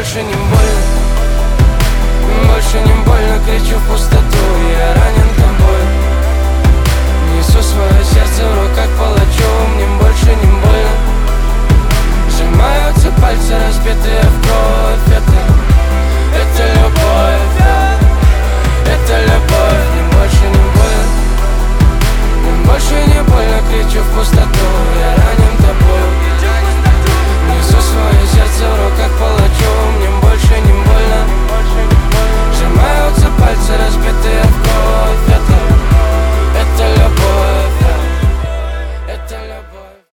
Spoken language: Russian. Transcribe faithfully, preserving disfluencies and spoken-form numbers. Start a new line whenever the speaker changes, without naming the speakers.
больше не больно, больше не больно, кричу в пустоту. Я ранен тобой, несу свое сердце в руках.